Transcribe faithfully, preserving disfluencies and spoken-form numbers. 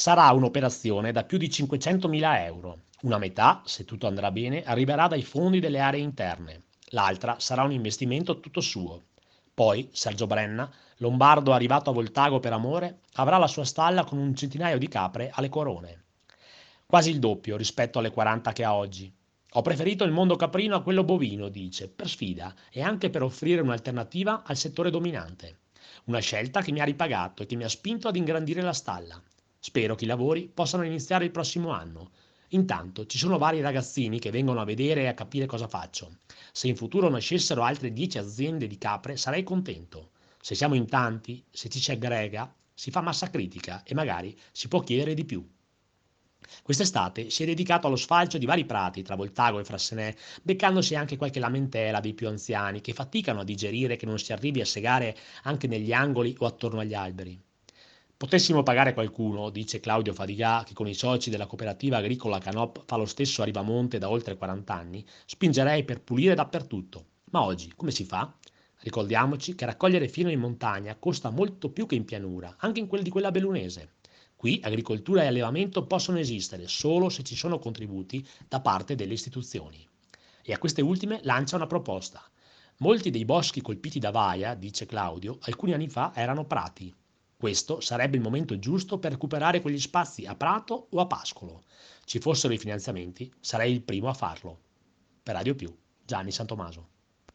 Sarà un'operazione da più di cinquecentomila euro. Una metà, se tutto andrà bene, arriverà dai fondi delle aree interne. L'altra sarà un investimento tutto suo. Poi Sergio Brenna, lombardo arrivato a Voltago per amore, avrà la sua stalla con un centinaio di capre alle corone. Quasi il doppio rispetto alle quaranta che ha oggi. Ho preferito il mondo caprino a quello bovino, dice, per sfida e anche per offrire un'alternativa al settore dominante. Una scelta che mi ha ripagato e che mi ha spinto ad ingrandire la stalla. Spero che i lavori possano iniziare il prossimo anno. Intanto ci sono vari ragazzini che vengono a vedere e a capire cosa faccio. Se in futuro nascessero altre dieci aziende di capre sarei contento. Se siamo in tanti, se ci si aggrega, si fa massa critica e magari si può chiedere di più. Quest'estate si è dedicato allo sfalcio di vari prati tra Voltago e Frassenè, beccandosi anche qualche lamentela dei più anziani che faticano a digerire che non si arrivi a segare anche negli angoli o attorno agli alberi. Potessimo pagare qualcuno, dice Claudio Fadigà, che con i soci della cooperativa agricola Canop fa lo stesso a Rivamonte da oltre quaranta anni, spingerei per pulire dappertutto. Ma oggi come si fa? Ricordiamoci che raccogliere fieno in montagna costa molto più che in pianura, anche in quelli di quella bellunese. Qui agricoltura e allevamento possono esistere solo se ci sono contributi da parte delle istituzioni. E a queste ultime lancia una proposta. Molti dei boschi colpiti da Vaia, dice Claudio, alcuni anni fa erano prati. Questo sarebbe il momento giusto per recuperare quegli spazi a prato o a pascolo. Ci fossero i finanziamenti, sarei il primo a farlo. Per Radio Più, Gianni Santomaso.